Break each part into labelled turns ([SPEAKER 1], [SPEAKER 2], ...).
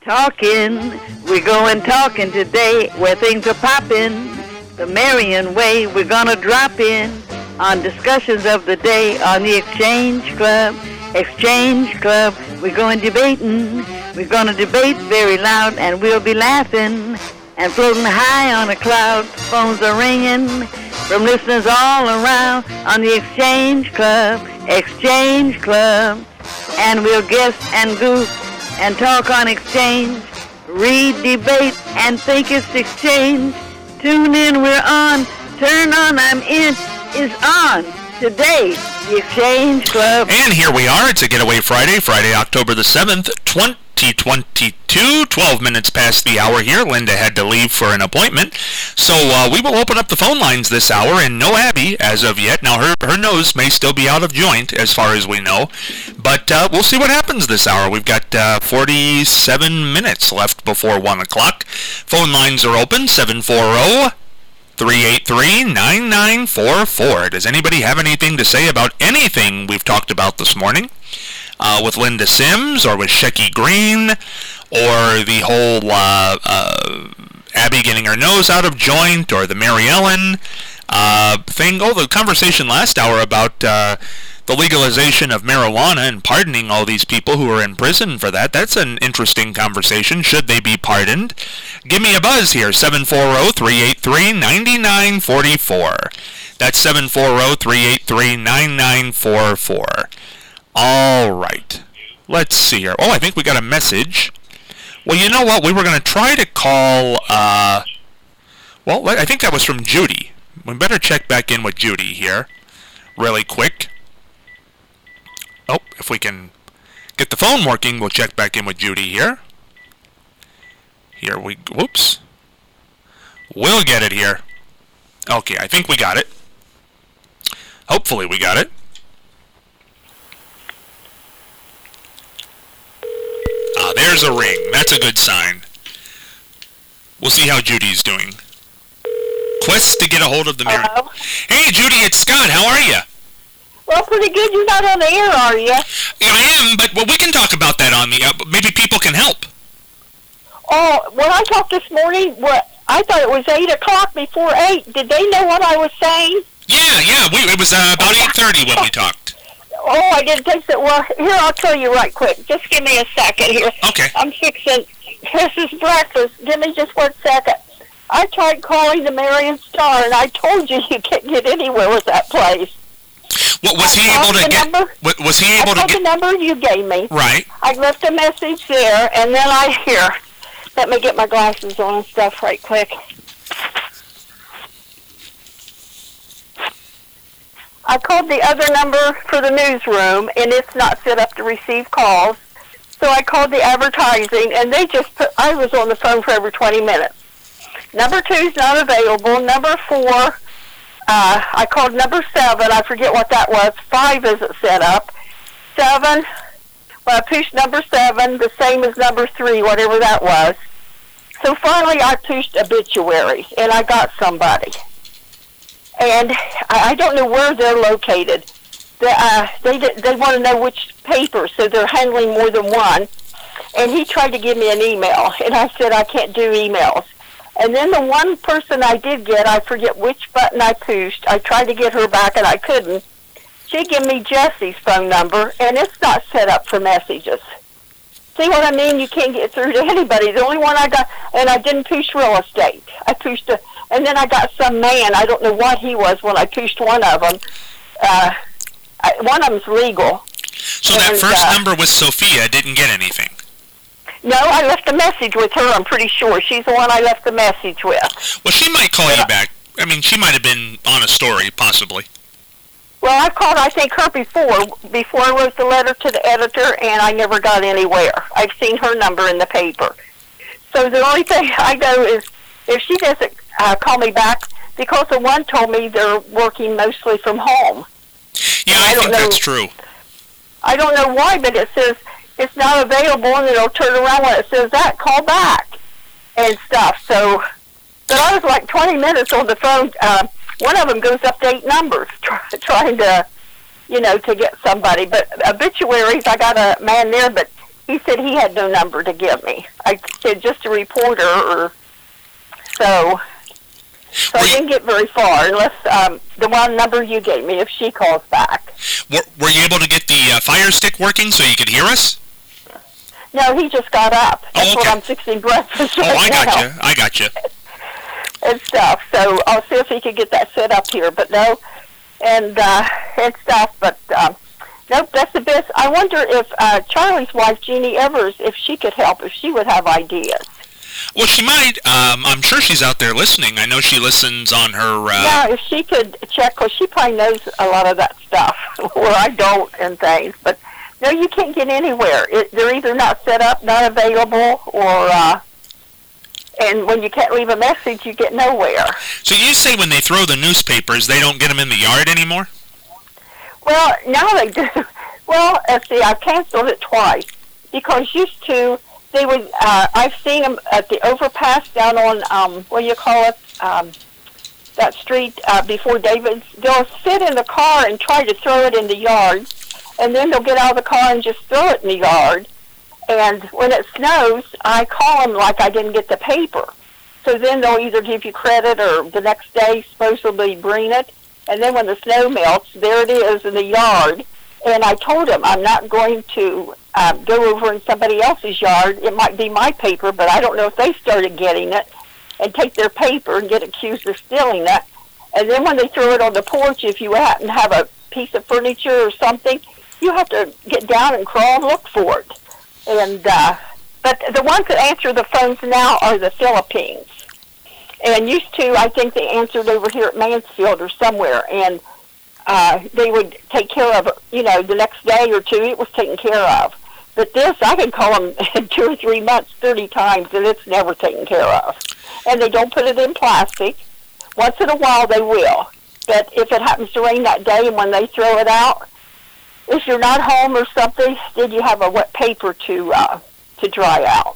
[SPEAKER 1] talking. We're going talking today where things are popping. The Marion way, we're gonna drop in on discussions of the day on the Exchange Club. Exchange Club, we're going debating. We're gonna debate very loud and we'll be laughing and floating high on a cloud. Phones are ringing from listeners all around on the Exchange Club. Exchange Club. And we'll guess and goof and talk on exchange, read, debate, and think it's exchange. Tune in, we're on. Turn on, I'm in, is on. Today, the Exchange Club.
[SPEAKER 2] And here we are. It's a Getaway Friday, October the 7th, 2022. 12 minutes past the hour here. Linda had to leave for an appointment. So we will open up the phone lines this hour, and no Abby as of yet. Now, her nose may still be out of joint as far as we know. But we'll see what happens this hour. We've got 47 minutes left before 1 o'clock. Phone lines are open, 740-383-9944. Does anybody have anything to say about anything we've talked about this morning? With Linda Sims, or with Shecky Green, or the whole Abby getting her nose out of joint, or the Mary Ellen thing. Oh, the conversation last hour about the legalization of marijuana and pardoning all these people who are in prison for that. That's an interesting conversation. Should they be pardoned? Give me a buzz here, 740-383-9944. That's 740-383-9944. All right. Let's see here. Oh, I think we got a message. Well, you know what? We were going to try to call, I think that was from Judy. We better check back in with Judy here really quick. Oh, if we can get the phone working, we'll check back in with Judy here. Whoops. We'll get it here. Okay, I think we got it. Hopefully we got it. There's a ring. That's a good sign. We'll see how Judy's doing. Quest to get a hold of the Mary.
[SPEAKER 3] Hello?
[SPEAKER 2] Hey, Judy, it's Scott. How are you?
[SPEAKER 3] Well, pretty good. You're not on the air, are you?
[SPEAKER 2] Yeah, I am, but we can talk about that on the... maybe people can help.
[SPEAKER 3] Oh, when I talked this morning, I thought it was 8 o'clock before 8. Did they know what I was saying?
[SPEAKER 2] Yeah. It was about 8:30 when we talked.
[SPEAKER 3] Oh, I didn't think that. Well, here, I'll tell you right quick. Just give me a second here.
[SPEAKER 2] Okay.
[SPEAKER 3] I'm fixing... This is breakfast. Give me just 1 second. I tried calling the Marion Star, and I told you can't get anywhere with that place.
[SPEAKER 2] What was he able to get? Was he able to get
[SPEAKER 3] the number you gave me?
[SPEAKER 2] Right.
[SPEAKER 3] I left a message there, and then let me get my glasses on and stuff right quick. I called the other number for the newsroom, and it's not set up to receive calls. So I called the advertising, and I was on the phone for over 20 minutes. Number 2's not available. Number 4, I called number 7. I forget what that was. 5 isn't set up. 7, I pushed number 7, the same as number 3, whatever that was. So finally I pushed obituary, and I got somebody. And I don't know where they're located. They want to know which paper, so they're handling more than one. And he tried to give me an email, and I said I can't do emails. And then the one person I did get, I forget which button I pushed. I tried to get her back, and I couldn't. She gave me Jesse's phone number, and it's not set up for messages. See what I mean? You can't get through to anybody. The only one I got, and I didn't push real estate. I pushed and then I got some man. I don't know what he was when I pushed one of them. One of them's legal.
[SPEAKER 2] So that first number with Sophia didn't get anything?
[SPEAKER 3] No, I left a message with her, I'm pretty sure. She's the one I left the message with.
[SPEAKER 2] Well, she might call you back. I mean, she might have been on a story, possibly.
[SPEAKER 3] Well, I called, I think, her before I wrote the letter to the editor, and I never got anywhere. I've seen her number in the paper. So the only thing I know is if she doesn't call me back, because the one told me they're working mostly from home.
[SPEAKER 2] Yeah, I think that's true.
[SPEAKER 3] I don't know why, but it says it's not available, and it'll turn around when it says that, call back, and stuff. So, but I was like 20 minutes on the phone. One of them goes up to 8 numbers, trying to, to get somebody. But obituaries, I got a man there, but he said he had no number to give me. I said just a reporter, or so I didn't get very far unless the one number you gave me, if she calls back.
[SPEAKER 2] Were you able to get the Fire Stick working so you could hear us?
[SPEAKER 3] No, he just got up. That's what I'm fixing breakfast right now.
[SPEAKER 2] I got you.
[SPEAKER 3] And stuff. So I'll see if he could get that set up here. But no, and stuff. But nope, that's the best. I wonder if Charlie's wife, Jeannie Evers, if she could help, if she would have ideas.
[SPEAKER 2] Well, she might. I'm sure she's out there listening. I know she listens on her...
[SPEAKER 3] Yeah, if she could check, because she probably knows a lot of that stuff, where I don't and things. But, no, you can't get anywhere. They're either not set up, not available, or... and when you can't leave a message, you get nowhere.
[SPEAKER 2] So you say when they throw the newspapers, they don't get them in the yard anymore?
[SPEAKER 3] Well, now they do. Well, see, I've canceled it twice, because used to... They would. I've seen them at the overpass down on what do you call it? That street before David's. They'll sit in the car and try to throw it in the yard, and then they'll get out of the car and just throw it in the yard. And when it snows, I call them like I didn't get the paper. So then they'll either give you credit or the next day supposedly bring it. And then when the snow melts, there it is in the yard. And I told them I'm not going to go over in somebody else's yard. It might be my paper, but I don't know if they started getting it and take their paper and get accused of stealing it. And then when they throw it on the porch, if you happen to have a piece of furniture or something, you have to get down and crawl and look for it. And but the ones that answer the phones now are the Philippines. And used to, I think they answered over here at Mansfield or somewhere, and they would take care of it, the next day or two, it was taken care of. But this, I can call them in 2 or 3 months, 30 times, and it's never taken care of. And they don't put it in plastic. Once in a while, they will. But if it happens to rain that day and when they throw it out, if you're not home or something, then you have a wet paper to dry out.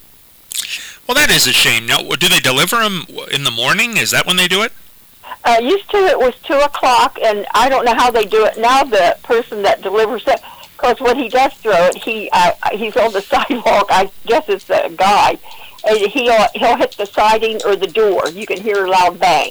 [SPEAKER 2] Well, that is a shame. Now, do they deliver them in the morning? Is that when they do it?
[SPEAKER 3] Used to, it was 2 o'clock, and I don't know how they do it now. The person that delivers it, because when he does throw it, he's on the sidewalk. I guess it's the guy, and he'll hit the siding or the door. You can hear a loud bang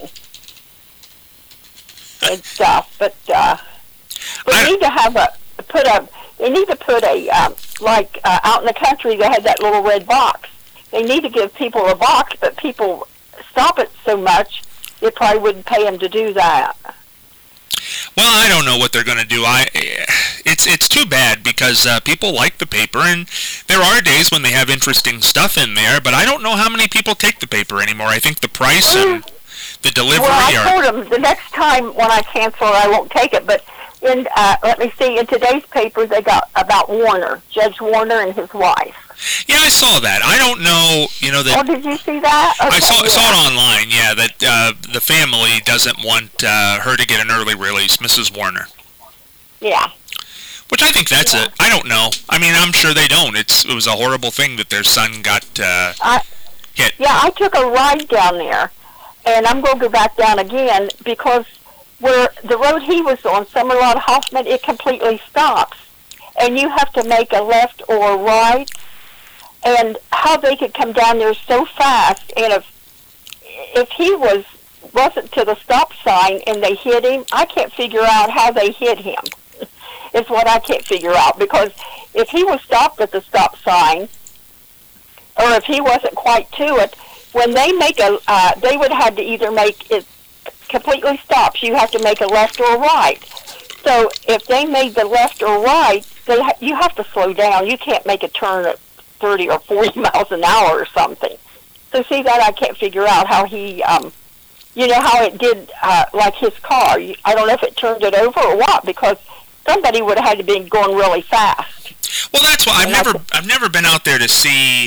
[SPEAKER 3] and stuff. But they need to have They need to put a out in the country. They had that little red box. They need to give people a box, but people stop it so much. It probably wouldn't pay them to do that.
[SPEAKER 2] Well, I don't know what they're going to do. It's too bad because people like the paper, and there are days when they have interesting stuff in there, but I don't know how many people take the paper anymore. I think the price and the delivery
[SPEAKER 3] I told them the next time when I cancel it, I won't take it, but let me see, in today's paper they got about Warner, Judge Warner and his wife.
[SPEAKER 2] Yeah, I saw that. I don't know, that...
[SPEAKER 3] Oh, did you see that? Okay,
[SPEAKER 2] I saw it online, yeah, that the family doesn't want her to get an early release, Mrs. Warner.
[SPEAKER 3] Yeah.
[SPEAKER 2] Which I think that's it. I don't know. I mean, I'm sure they don't. It was a horrible thing that their son got hit.
[SPEAKER 3] Yeah, I took a ride down there, and I'm going to go back down again because where the road he was on, Summerlot Hoffman, it completely stops. And you have to make a left or a right. And how they could come down there so fast, and if he wasn't to the stop sign and they hit him, I can't figure out how they hit him. It's what I can't figure out, because if he was stopped at the stop sign, or if he wasn't quite to it, when they make they would have to either make it completely stops. You have to make a left or a right. So if they made the left or right, you have to slow down. You can't make a turn at 30 or 40 miles an hour or something. So see that I can't figure out how he, how it did, like his car. I don't know if it turned it over or what, because somebody would have had to be going really fast.
[SPEAKER 2] Well, that's why I've never been out there to see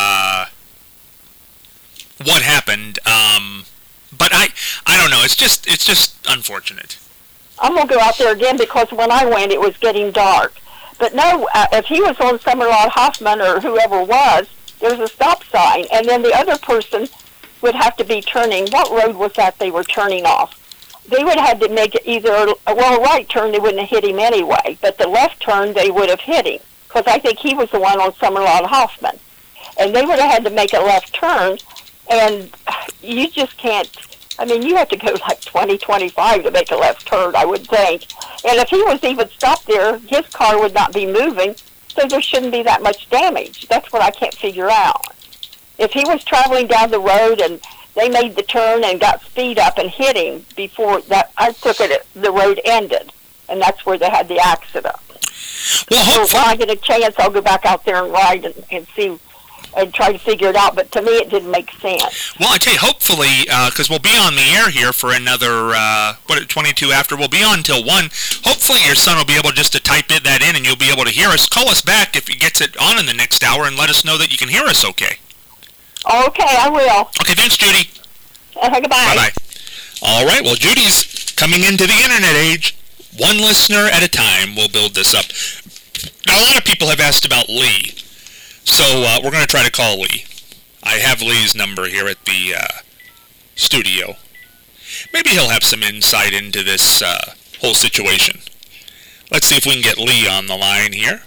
[SPEAKER 2] what happened. But I don't know. It's just unfortunate.
[SPEAKER 3] I'm gonna go out there again because when I went, it was getting dark. But no, if he was on Summerlot Hoffman or whoever was, there was a stop sign, and then the other person would have to be turning. What road was that they were turning off? They would have to make it either a right turn. They wouldn't have hit him anyway, but the left turn they would have hit him. because I think he was the one on Summerlawn Hoffman. And they would have had to make a left turn, and you just can't. I mean, you have to go like 20, 25 to make a left turn, I would think. And if he was even stopped there, his car would not be moving, so there shouldn't be that much damage. That's what I can't figure out. If he was traveling down the road and they made the turn and got speed up and hit him before that, I took it, the road ended, and that's where they had the accident.
[SPEAKER 2] Well,
[SPEAKER 3] so when I get a chance, I'll go back out there and ride and see and try to figure it out, but to me it didn't make sense.
[SPEAKER 2] Well, I tell you, hopefully, because we'll be on the air here for another, 22 after, we'll be on till 1. Hopefully your son will be able just to type that in and you'll be able to hear us. Call us back if he gets it on in the next hour and let us know that you can hear us okay.
[SPEAKER 3] Okay, I will.
[SPEAKER 2] Okay, thanks, Judy.
[SPEAKER 3] Goodbye.
[SPEAKER 2] Bye-bye. All right, well, Judy's coming into the internet age. One listener at a time. We'll build this up. Now, a lot of people have asked about Lee. So we're going to try to call Lee. I have Lee's number here at the studio. Maybe he'll have some insight into this whole situation. Let's see if we can get Lee on the line here.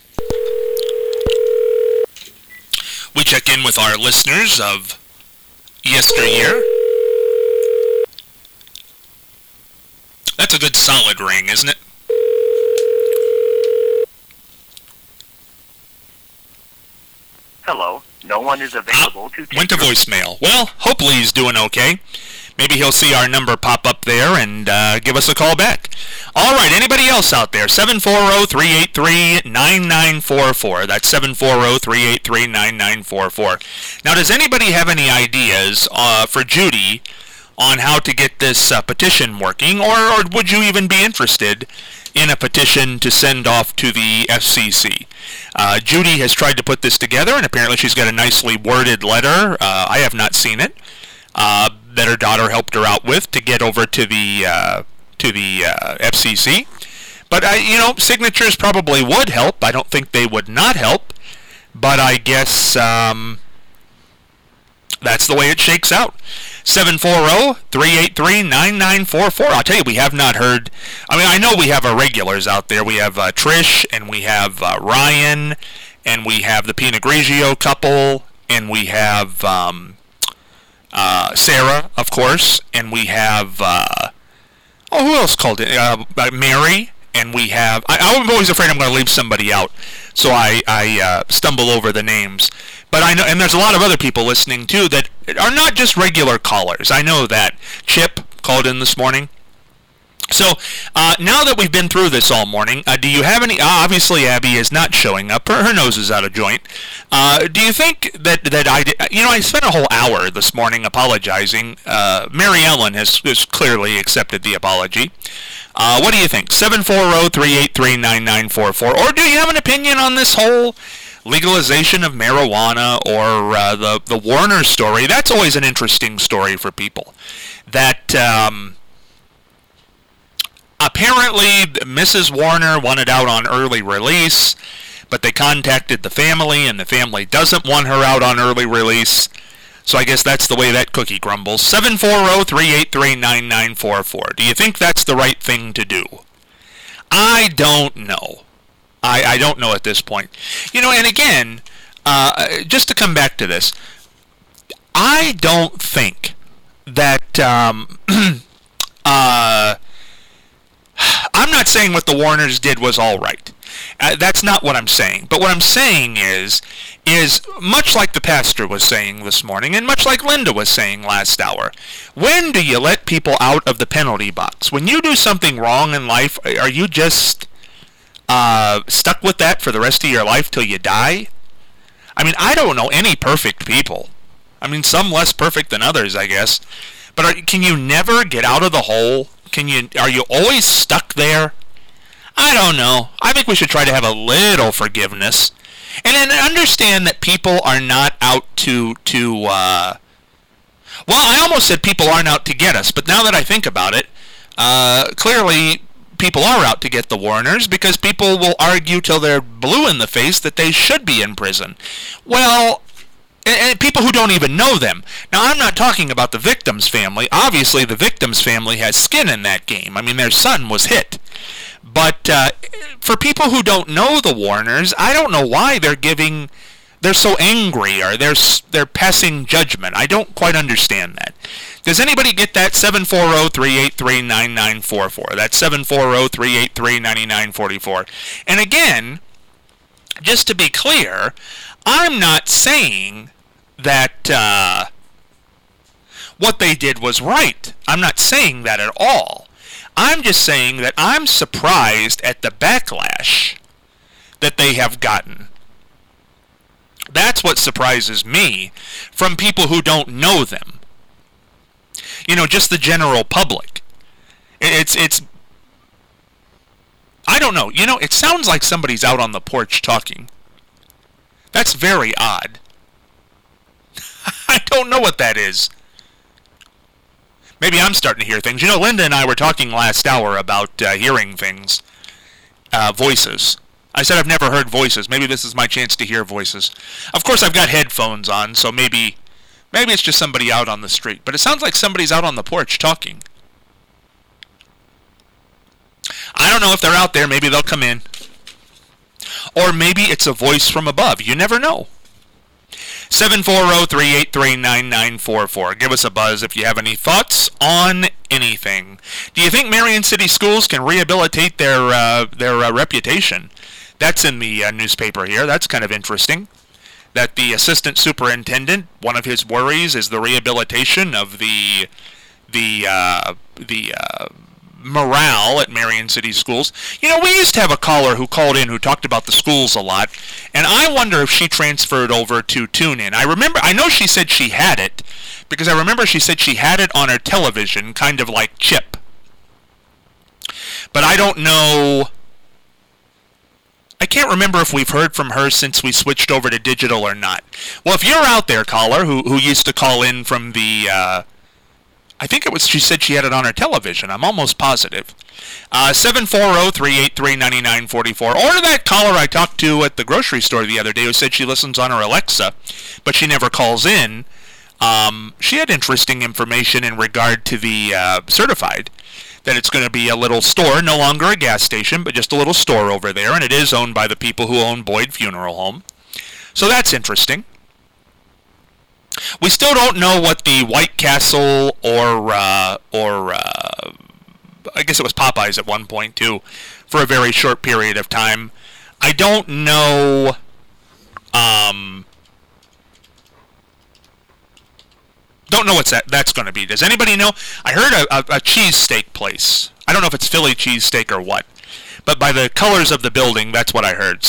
[SPEAKER 2] We check in with our listeners of yesteryear. That's a good solid ring, isn't it?
[SPEAKER 4] Hello, no one is available to take
[SPEAKER 2] went to voicemail. Well, hopefully he's doing okay. Maybe he'll see our number pop up there and give us a call back. All right, anybody else out there? 740-383-9944. That's 740-383-9944. Now, does anybody have any ideas for Judy on how to get this petition working, or would you even be interested in a petition to send off to the FCC? Judy has tried to put this together, and apparently she's got a nicely worded letter. I have not seen it. That her daughter helped her out with to get over to the FCC. But signatures probably would help. I don't think they would not help. But I guess that's the way it shakes out. 740-383-9944. I'll tell you, we have not heard. I mean, I know we have our regulars out there. We have Trish, and we have Ryan, and we have the Pinot Grigio couple, and we have Sarah, of course, and we have who else called it? Mary, and we have. I'm always afraid I'm going to leave somebody out, so I stumble over the names. But I know, and there's a lot of other people listening too that are not just regular callers. I know that. Chip called in this morning. So now that we've been through this all morning, do you have any? Obviously, Abby is not showing up. Her nose is out of joint. Do you think that I spent a whole hour this morning apologizing. Mary Ellen has clearly accepted the apology. What do you think? 740-383-9944. Or do you have an opinion on this whole legalization of marijuana or the Warner story? That's always an interesting story for people. That apparently Mrs. Warner wanted out on early release, but they contacted the family, and the family doesn't want her out on early release. So I guess that's the way that cookie crumbles. 740-383-9944. Do you think that's the right thing to do? I don't know. I don't know at this point. And again, just to come back to this, I don't think that I'm not saying what the Warners did was all right. That's not what I'm saying. But what I'm saying is much like the pastor was saying this morning, and much like Linda was saying last hour, when do you let people out of the penalty box? When you do something wrong in life, are you just stuck with that for the rest of your life till you die? I mean, I don't know any perfect people. I mean, some less perfect than others, I guess. But can you never get out of the hole? Are you always stuck there? I don't know. I think we should try to have a little forgiveness. And then understand that people are not out to well, I almost said people aren't out to get us, but now that I think about it, clearly people are out to get the Warners, because people will argue till they're blue in the face that they should be in prison. Well, and people who don't even know them. Now, I'm not talking about the victim's family. Obviously, the victim's family has skin in that game. I mean, their son was hit. But for people who don't know the Warners, I don't know why they're so angry, or they're passing judgment. I don't quite understand that. Does anybody get that? 740-383-9944. That's 740-383-9944. And again, just to be clear, I'm not saying that what they did was right. I'm not saying that at all. I'm just saying that I'm surprised at the backlash that they have gotten. That's what surprises me from people who don't know them. Just the general public. It's I don't know. It sounds like somebody's out on the porch talking. That's very odd. I don't know what that is. Maybe I'm starting to hear things. Linda and I were talking last hour about hearing things. Voices. I said I've never heard voices. Maybe this is my chance to hear voices. Of course, I've got headphones on, so maybe it's just somebody out on the street. But it sounds like somebody's out on the porch talking. I don't know if they're out there. Maybe they'll come in. Or maybe it's a voice from above. You never know. 740-383-9944. Give us a buzz if you have any thoughts on anything. Do you think Marion City Schools can rehabilitate their reputation? That's in the newspaper here. That's kind of interesting. That the assistant superintendent, one of his worries is the rehabilitation of the morale at Marion City Schools. We used to have a caller who called in who talked about the schools a lot, and I wonder if she transferred over to TuneIn. I know she said she had it, because I remember she said she had it on her television, kind of like Chip. But I don't know. I can't remember if we've heard from her since we switched over to digital or not. Well, if you're out there, caller, who used to call in from the I think she said she had it on her television. I'm almost positive. 740-383-9944. Or that caller I talked to at the grocery store the other day who said she listens on her Alexa, but she never calls in. She had interesting information in regard to the Certified, that it's going to be a little store, no longer a gas station, but just a little store over there, and it is owned by the people who own Boyd Funeral Home. So that's interesting. We still don't know what the White Castle or I guess it was Popeyes at one point too, for a very short period of time. I don't know. Don't know what that's going to be. Does anybody know? I heard a cheesesteak place. I don't know if it's Philly cheesesteak or what. But by the colors of the building, that's what I heard.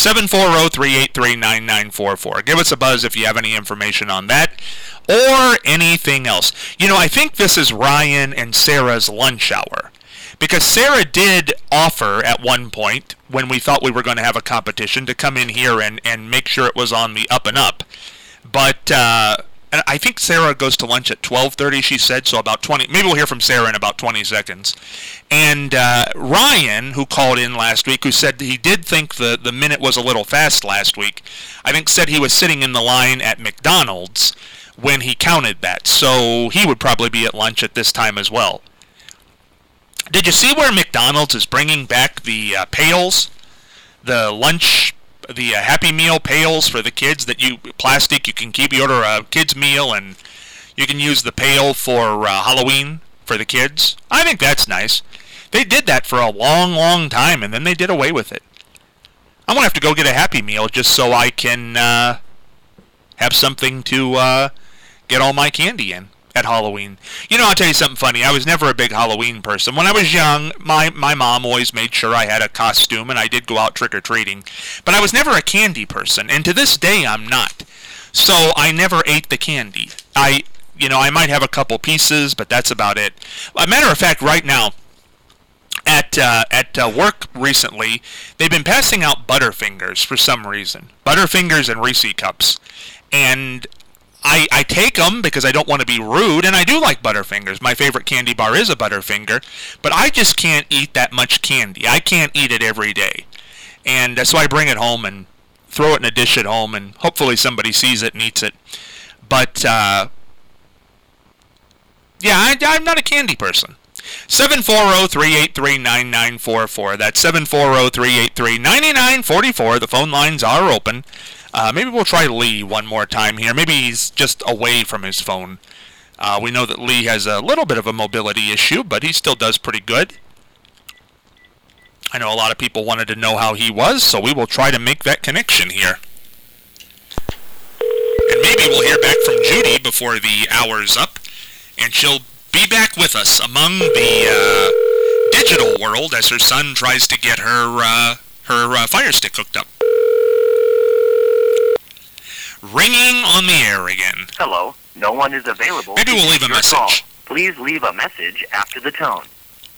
[SPEAKER 2] 740-383-9944. Give us a buzz if you have any information on that or anything else. I think this is Ryan and Sarah's lunch hour. Because Sarah did offer at one point, when we thought we were going to have a competition, to come in here and make sure it was on the up and up. But I think Sarah goes to lunch at 12:30, she said, so about 20. Maybe we'll hear from Sarah in about 20 seconds. And Ryan, who called in last week, who said he did think the minute was a little fast last week, I think said he was sitting in the line at McDonald's when he counted that. So he would probably be at lunch at this time as well. Did you see where McDonald's is bringing back the pails? The lunch, the Happy Meal pails for the kids that plastic, you can keep. You order a kid's meal and you can use the pail for Halloween for the kids. I think that's nice. They did that for a long, long time and then they did away with it. I'm going to have to go get a Happy Meal just so I can have something to get all my candy in at Halloween. I'll tell you something funny. I was never a big Halloween person. When I was young, my mom always made sure I had a costume, and I did go out trick-or-treating. But I was never a candy person, and to this day I'm not. So I never ate the candy. I might have a couple pieces, but that's about it. As a matter of fact, right now, at work recently, they've been passing out Butterfingers for some reason. Butterfingers and Reese Cups. And I take them because I don't want to be rude, and I do like Butterfingers. My favorite candy bar is a Butterfinger, but I just can't eat that much candy. I can't eat it every day. And so I bring it home and throw it in a dish at home, and hopefully somebody sees it and eats it. But, yeah, I'm not a candy person. 740-383-9944. That's 740-383-9944. The phone lines are open. Maybe we'll try Lee one more time here. Maybe he's just away from his phone. We know that Lee has a little bit of a mobility issue, but he still does pretty good. I know a lot of people wanted to know how he was, so we will try to make that connection here. And maybe we'll hear back from Judy before the hour's up, and she'll be back with us among the digital world as her son tries to get her Fire Stick hooked up. Ringing on the air again.
[SPEAKER 4] Hello, no one is available.
[SPEAKER 2] Maybe we'll leave a message.
[SPEAKER 4] Call. Please leave a message after the tone.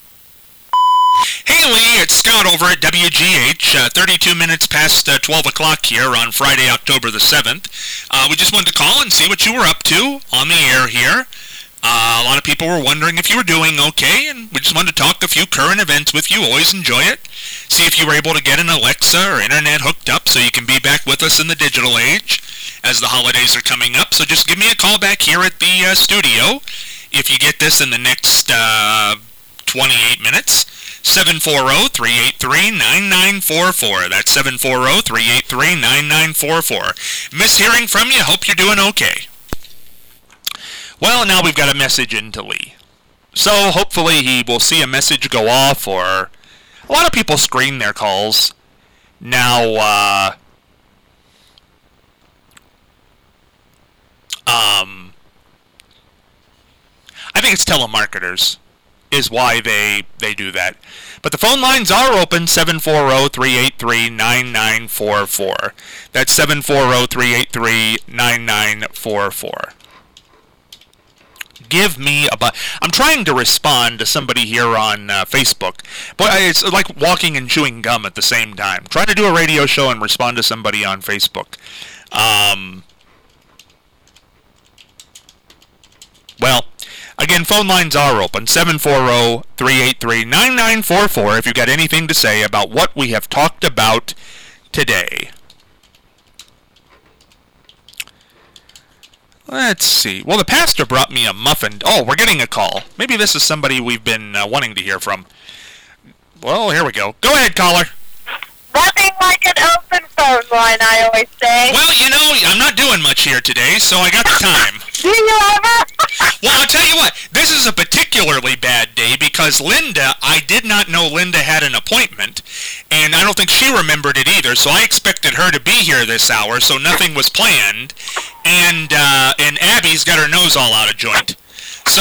[SPEAKER 2] Hey Lee, it's Scott over at WGH, 32 minutes past 12 o'clock here on Friday, October the 7th. We just wanted to call and see what you were up to on the air here. A lot of people were wondering if you were doing okay, and we just wanted to talk a few current events with you. Always enjoy it. See if you were able to get an Alexa or internet hooked up so you can be back with us in the digital age as the holidays are coming up. So just give me a call back here at the studio if you get this in the next 28 minutes. 740-383-9944. That's 740-383-9944. Miss hearing from you. Hope you're doing okay. Well, now we've got a message into Lee. So hopefully he will see a message go off, or a lot of people screen their calls. Now, I think it's telemarketers is why they do that. But the phone lines are open, 740-383-9944. That's 740-383-9944. Give me a I'm trying to respond to somebody here on Facebook, but it's like walking and chewing gum at the same time. Trying to do a radio show and respond to somebody on Facebook. Well, again, phone lines are open, 740-383-9944, if you've got anything to say about what we have talked about today. Let's see. Well, the pastor brought me a muffin. Oh, we're getting a call. Maybe this is somebody we've been wanting to hear from. Well, here we go. Go ahead, caller.
[SPEAKER 3] Nothing like an open phone line, I always say.
[SPEAKER 2] Well, you know, I'm not doing much here today, so I got the time.
[SPEAKER 3] Do you ever?
[SPEAKER 2] Well, I'll tell you what. This is a particularly bad day because Linda, I did not know Linda had an appointment, and I don't think she remembered it either, so I expected her to be here this hour, so nothing was planned, and Abby's got her nose all out of joint. So,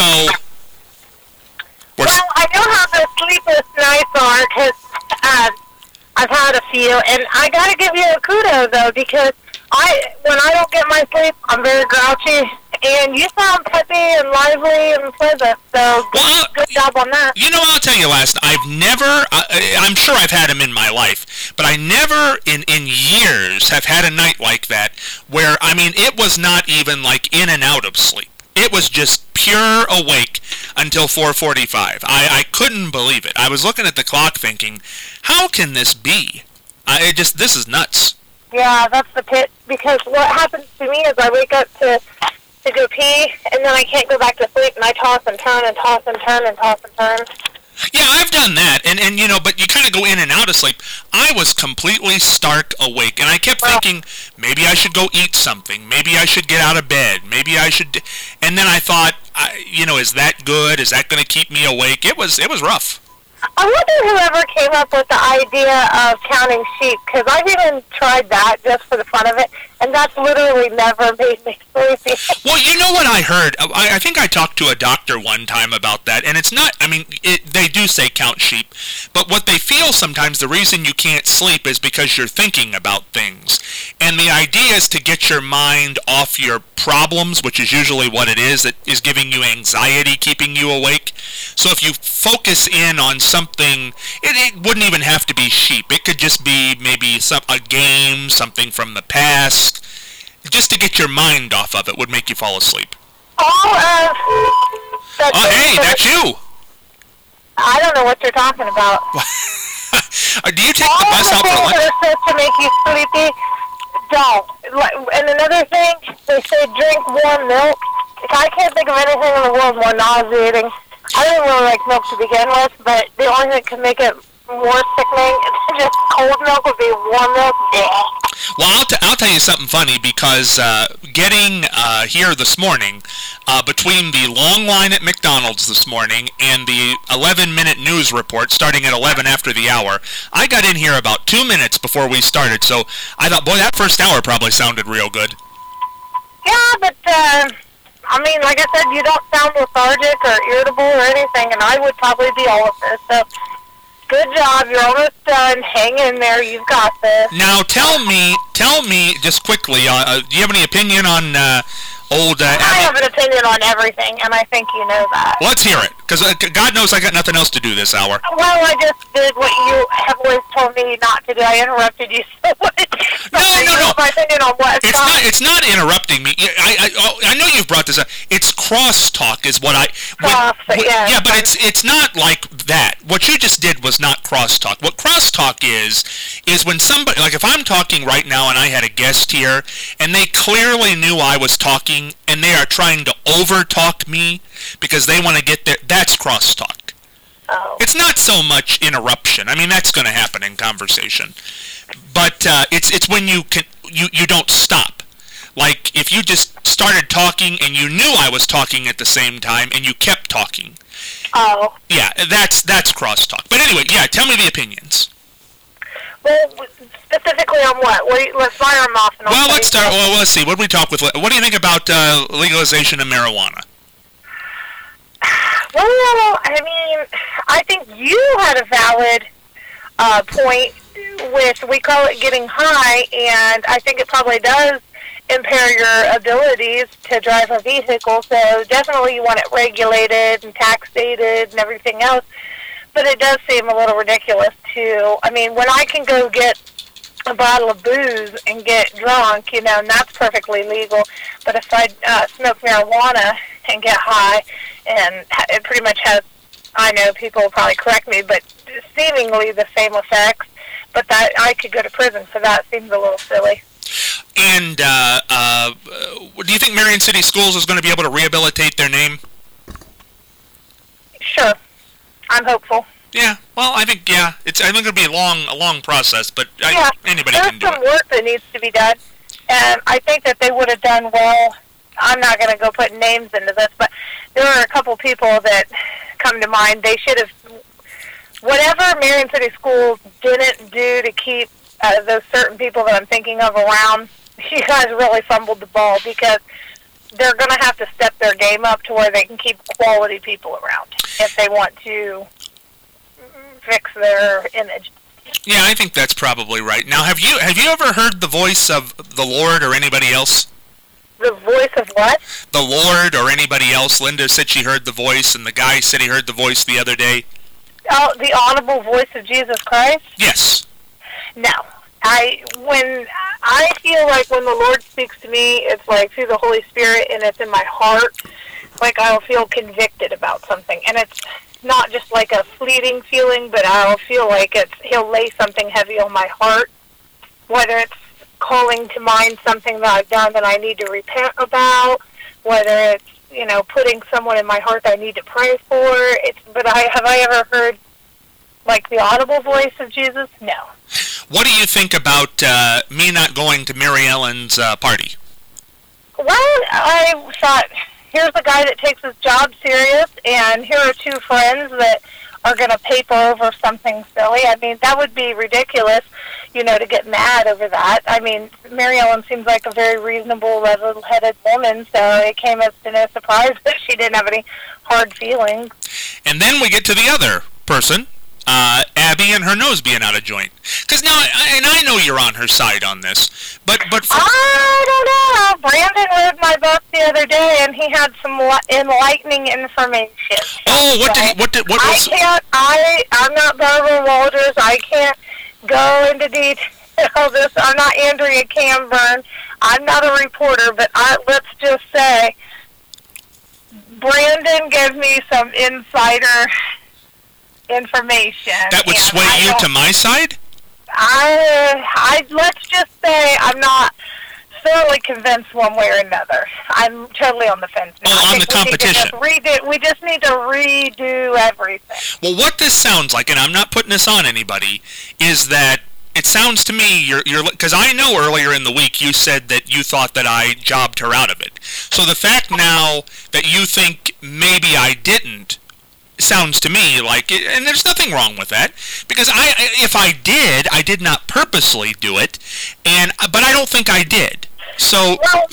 [SPEAKER 3] well, I know how the sleepless nights are because I've had a few, and I got to give you a kudos, though, because when I don't get my sleep, I'm very grouchy, and you sound peppy and lively and pleasant, so good job on that.
[SPEAKER 2] You know, I'll tell you, I've never, I'm sure I've had them in my life, but I never in years have had a night like that where, I mean, it was not even like in and out of sleep. It was just pure awake until 4:45. I couldn't believe it. I was looking at the clock thinking, how can this be? This is nuts.
[SPEAKER 3] Yeah, that's the pit, because what happens to me is I wake up to go pee, and then I can't go back to sleep, and I toss and turn and toss and turn and toss and turn.
[SPEAKER 2] Yeah, I've done that, and you know, but you kind of go in and out of sleep. I was completely stark awake, and I kept thinking, maybe I should go eat something, maybe I should get out of bed, maybe I should, and then I thought, is that good? Is that going to keep me awake? It was rough.
[SPEAKER 3] I wonder whoever came up with the idea of counting sheep, because I've even tried that just for the fun of it, and that's literally never made me sleepy.
[SPEAKER 2] Well, you know what I heard? I think I talked to a doctor one time about that, and it's not, I mean, they do say count sheep, but what they feel sometimes, the reason you can't sleep is because you're thinking about things. And the idea is to get your mind off your problems, which is usually what it is giving you anxiety, keeping you awake. So if you focus in on something, it wouldn't even have to be sheep. It could just be maybe a game, something from the past. Just to get your mind off of it would make you fall asleep. Hey, that's you.
[SPEAKER 3] I don't know what you're talking about.
[SPEAKER 2] Do you take the bus out for lunch?
[SPEAKER 3] All the things that are supposed to make you sleepy don't. And another thing, they say drink warm milk. I can't think of anything in the world more nauseating I didn't really like milk to begin with, but the only thing that could make it more sickening is just cold milk would be warm milk. Yeah.
[SPEAKER 2] Well, I'll tell you something funny, because getting here this morning, between the long line at McDonald's this morning and the 11-minute news report starting at 11 after the hour, I got in here about 2 minutes before we started, so I thought, boy, that first hour probably sounded real good.
[SPEAKER 3] Yeah, but, I mean, like I said, you don't sound lethargic or irritable or anything, and I would probably be all of this, so good job. You're almost done. Hang in there. You've got this.
[SPEAKER 2] Now, tell me just quickly, do you have any opinion on old...
[SPEAKER 3] I have an opinion on everything, and I think you know that.
[SPEAKER 2] Let's hear it, because God knows I got nothing else to do this hour.
[SPEAKER 3] Well, I just did what you have always told me not to do. I interrupted you so much.
[SPEAKER 2] No.
[SPEAKER 3] My opinion on what?
[SPEAKER 2] It's not interrupting me. I know you've brought this up. It's crosstalk is what I... Yeah, but it's not like that. What you just did was not crosstalk. What crosstalk is when somebody... Like if I'm talking right now and I had a guest here, and they clearly knew I was talking, and they are trying to over-talk me because they want to get there, that's crosstalk.
[SPEAKER 3] Oh.
[SPEAKER 2] It's not so much interruption. I mean, that's going to happen in conversation. But it's when you don't stop. Like if you just started talking and you knew I was talking at the same time and you kept talking.
[SPEAKER 3] Oh.
[SPEAKER 2] Yeah, that's crosstalk. But anyway, yeah, tell me the opinions.
[SPEAKER 3] Well, specifically on what? Let's fire them off.
[SPEAKER 2] Well, let's start. Well, let's see. What did we talk with? What do you think about legalization of marijuana?
[SPEAKER 3] Well, I mean, I think you had a valid point with, we call it getting high, and I think it probably does impair your abilities to drive a vehicle, so definitely you want it regulated and taxated and everything else, but it does seem a little ridiculous too. I mean, when I can go get a bottle of booze and get drunk, and that's perfectly legal, but if I smoke marijuana and get high, and it pretty much has, I know people will probably correct me, but seemingly the same effects, but that I could go to prison for that seems a little silly.
[SPEAKER 2] And do you think Marion City Schools is going to be able to rehabilitate their name?
[SPEAKER 3] Sure. I'm hopeful.
[SPEAKER 2] Yeah, well, I think it'll be a long process, but anybody can do it.
[SPEAKER 3] There's some work that needs to be done, and I think that they would have done well. I'm not going to go put names into this, but there are a couple people that come to mind. They should have, whatever Marion City Schools didn't do to keep those certain people that I'm thinking of around, you guys really fumbled the ball, because they're going to have to step their game up to where they can keep quality people around if they want to fix their image.
[SPEAKER 2] Yeah, I think that's probably right. Now, have you ever heard the voice of the Lord or anybody else?
[SPEAKER 3] The voice of what?
[SPEAKER 2] The Lord or anybody else. Linda said she heard the voice, and the guy said he heard the voice the other day.
[SPEAKER 3] Oh, the audible voice of Jesus Christ?
[SPEAKER 2] Yes.
[SPEAKER 3] No. When I feel like when the Lord speaks to me, it's like through the Holy Spirit, and it's in my heart. Like I'll feel convicted about something, and it's not just like a fleeting feeling, but I'll feel like He'll lay something heavy on my heart, whether it's calling to mind something that I've done that I need to repent about, whether it's putting someone in my heart that I need to pray for. But have I ever heard like the audible voice of Jesus? No.
[SPEAKER 2] What do you think about me not going to Mary Ellen's party?
[SPEAKER 3] Well, I thought, here's a guy that takes his job serious, and here are two friends that are going to paper over something silly. I mean, that would be ridiculous, to get mad over that. I mean, Mary Ellen seems like a very reasonable, level-headed woman, so it came as no surprise that she didn't have any hard feelings.
[SPEAKER 2] And then we get to the other person, Abby and her nose being out of joint. Because now, I know you're on her side on this, but
[SPEAKER 3] I don't know. Brandon read my book the other day, and he had some enlightening information.
[SPEAKER 2] Oh, what was?
[SPEAKER 3] I'm not Barbara Walters. I can't go into detail. I'm not Andrea Camburn. I'm not a reporter, but let's just say Brandon gave me some insider information.
[SPEAKER 2] That would sway you to my side?
[SPEAKER 3] Let's just say I'm not
[SPEAKER 5] thoroughly convinced one way or another. I'm totally on the fence now.
[SPEAKER 2] Oh, on the competition.
[SPEAKER 5] We just need to redo everything.
[SPEAKER 2] Well, what this sounds like, and I'm not putting this on anybody, is that it sounds to me you're because I know earlier in the week you said that you thought that I jobbed her out of it. So the fact now that you think maybe I didn't sounds to me like it, and there's nothing wrong with that, because if I did not purposely do it, but I don't think I did. So
[SPEAKER 5] well,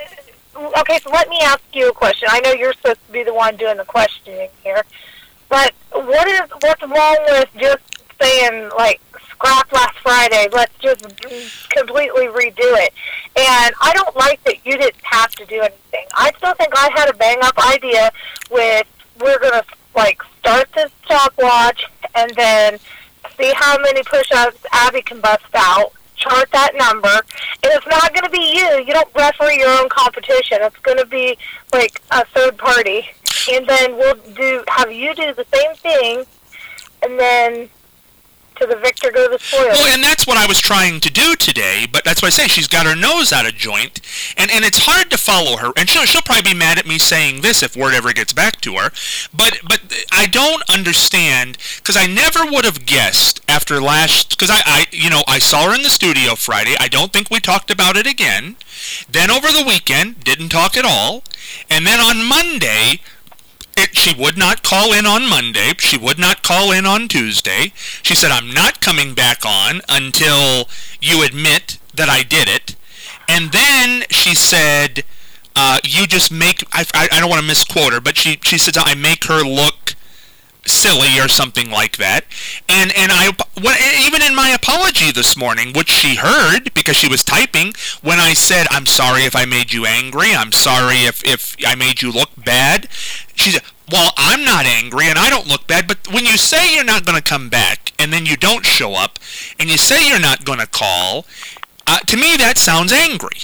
[SPEAKER 5] okay, so let me ask you a question. I know you're supposed to be the one doing the questioning here, but what's wrong with just saying, like, scrap last Friday, let's just completely redo it? And I don't like that you didn't have to do anything. I still think I had a bang-up idea with, we're going to, like, start this stopwatch and then see how many push-ups Abby can bust out, chart that number, and it's not going to be you. You don't referee your own competition. It's going to be, like, a third party. And then we'll have you do the same thing, and then to the victor go the spoils.
[SPEAKER 2] Well, and that's what I was trying to do today, but that's why I say she's got her nose out of joint, and it's hard to follow her, and she'll probably be mad at me saying this if word ever gets back to her, but I don't understand, because I never would have guessed after because I saw her in the studio Friday. I don't think we talked about it again. Then over the weekend, didn't talk at all, and then on Monday, she would not call in on Monday. She would not call in on Tuesday. She said, I'm not coming back on until you admit that I did it. And then she said, you just make, I don't want to misquote her, but she said, I make her look silly or something like that. And even in my apology this morning, which she heard because she was typing, when I said, I'm sorry if I made you angry, I'm sorry if I made you look bad, she said, well, I'm not angry and I don't look bad, but when you say you're not going to come back and then you don't show up and you say you're not going to call, to me that sounds angry.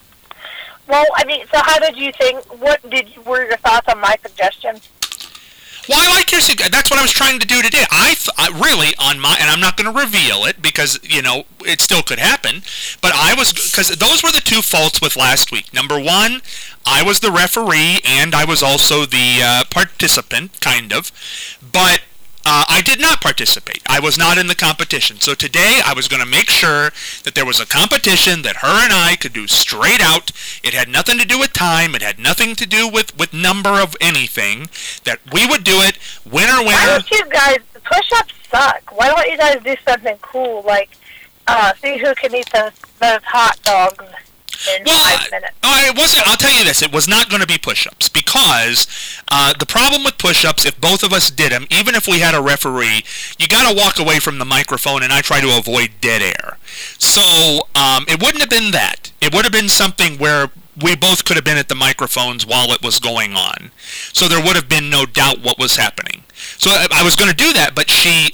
[SPEAKER 5] Well, I mean, so how did you think, were your thoughts on my suggestion?
[SPEAKER 2] Well, I like your suggestion. That's what I was trying to do today. I really, and I'm not going to reveal it because, it still could happen, but because those were the two faults with last week. Number one, I was the referee and I was also the participant, kind of, but I did not participate. I was not in the competition. So today I was going to make sure that there was a competition that her and I could do straight out. It had nothing to do with time. It had nothing to do with number of anything. That we would do it, winner.
[SPEAKER 5] Why don't you guys, push-ups suck. Why don't you guys do something cool, like see who can eat those hot dogs in 5 minutes?
[SPEAKER 2] It wasn't. I'll tell you this. It was not going to be push-ups because the problem with push-ups, if both of us did them, even if we had a referee, you got to walk away from the microphone, and I try to avoid dead air. So it wouldn't have been that. It would have been something where we both could have been at the microphones while it was going on. So there would have been no doubt what was happening. So I was going to do that, but she's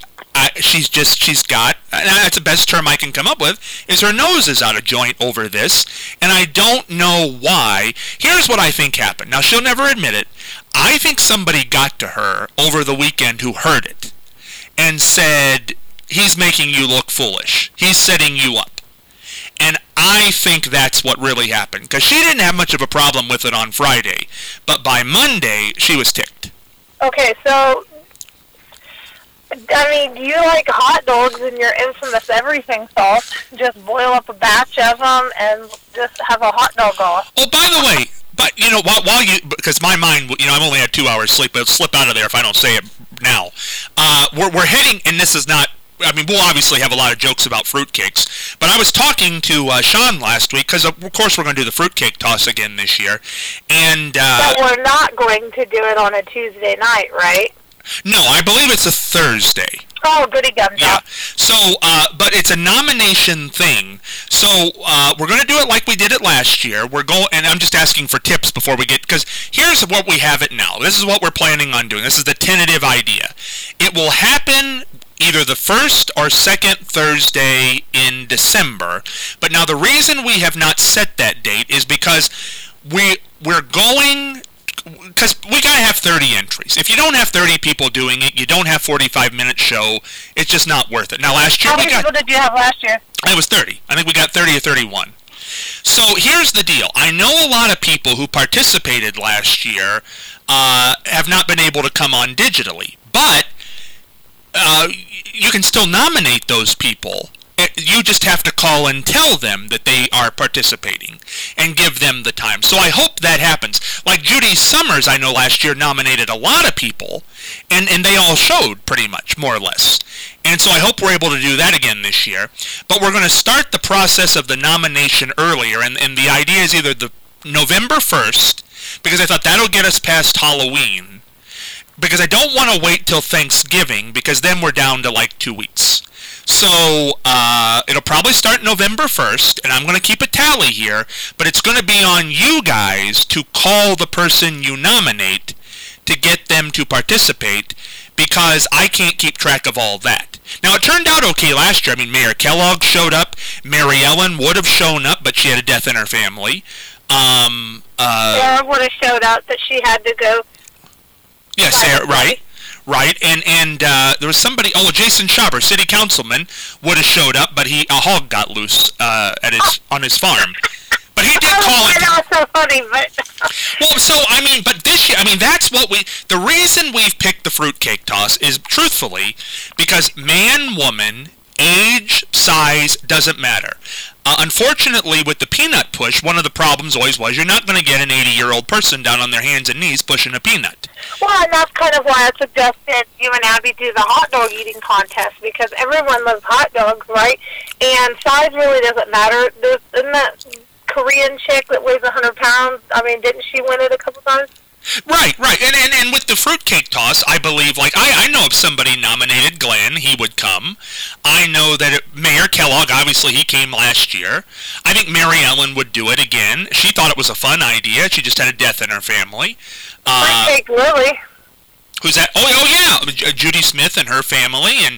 [SPEAKER 2] got, and that's the best term I can come up with, is her nose is out of joint over this, and I don't know why. Here's what I think happened. Now, she'll never admit it. I think somebody got to her over the weekend who heard it and said, he's making you look foolish. He's setting you up. And I think that's what really happened, because she didn't have much of a problem with it on Friday, but by Monday, she was ticked.
[SPEAKER 5] Okay, so I mean, do you like hot dogs in your infamous everything sauce? Just boil up a batch of them and just have a hot dog off.
[SPEAKER 2] Oh, by the way, because my mind, I've only had 2 hours sleep, it'll slip out of there if I don't say it now. We're heading, and this is not, we'll obviously have a lot of jokes about fruitcakes, but I was talking to Sean last week, because of course we're going to do the fruitcake toss again this year, and
[SPEAKER 5] but we're not going to do it on a Tuesday night, right?
[SPEAKER 2] No, I believe it's a Thursday.
[SPEAKER 5] Oh, goody gums.
[SPEAKER 2] Yeah. So, but it's a nomination thing. So, we're going to do it like we did it last year. And I'm just asking for tips before we get, because here's what we have it now. This is what we're planning on doing. This is the tentative idea. It will happen either the first or second Thursday in December. But now the reason we have not set that date is because we're going, because we got to have 30 entries. If you don't have 30 people doing it, you don't have 45-minute show. It's just not worth it. Now, last year
[SPEAKER 5] How many people did you have last year?
[SPEAKER 2] It was 30. I think we got 30 or 31. So here's the deal. I know a lot of people who participated last year have not been able to come on digitally, but you can still nominate those people. You just have to call and tell them that they are participating and give them the time. So I hope that happens. Like Judy Summers, I know last year nominated a lot of people, and they all showed pretty much, more or less. And so I hope we're able to do that again this year. But we're going to start the process of the nomination earlier, and the idea is either the November 1st, because I thought that'll get us past Halloween, because I don't want to wait till Thanksgiving, because then we're down to like 2 weeks. So it'll probably start November 1st, and I'm going to keep a tally here, but it's going to be on you guys to call the person you nominate to get them to participate, because I can't keep track of all that. Now, it turned out okay last year. I mean, Mayor Kellogg showed up. Mary Ellen would have shown up, but she had a death in her family.
[SPEAKER 5] Sarah would have showed up, that she had to go.
[SPEAKER 2] Yes, Sarah, right. Right, and there was somebody, Jason Schauber, city councilman, would have showed up, but a hog got loose on his farm. But he did call it.
[SPEAKER 5] I know, it's so funny, but...
[SPEAKER 2] Well, so, I mean, but this year, I mean, that's what the reason we've picked the fruitcake toss is, truthfully, because man, woman, age, size, doesn't matter. Unfortunately, with the peanut push, one of the problems always was you're not going to get an 80-year-old person down on their hands and knees pushing a peanut.
[SPEAKER 5] Well, and that's kind of why I suggested you and Abby do the hot dog eating contest, because everyone loves hot dogs, right? And size really doesn't matter. Isn't that Korean chick that weighs 100 pounds? I mean, didn't she win it a couple times?
[SPEAKER 2] Right. And with the fruitcake toss, I believe, like, I know if somebody nominated Glenn, he would come. I know that Mayor Kellogg, obviously, he came last year. I think Mary Ellen would do it again. She thought it was a fun idea. She just had a death in her family.
[SPEAKER 5] Fruitcake Lily.
[SPEAKER 2] Who's that? Oh, yeah, Judy Smith and her family, and,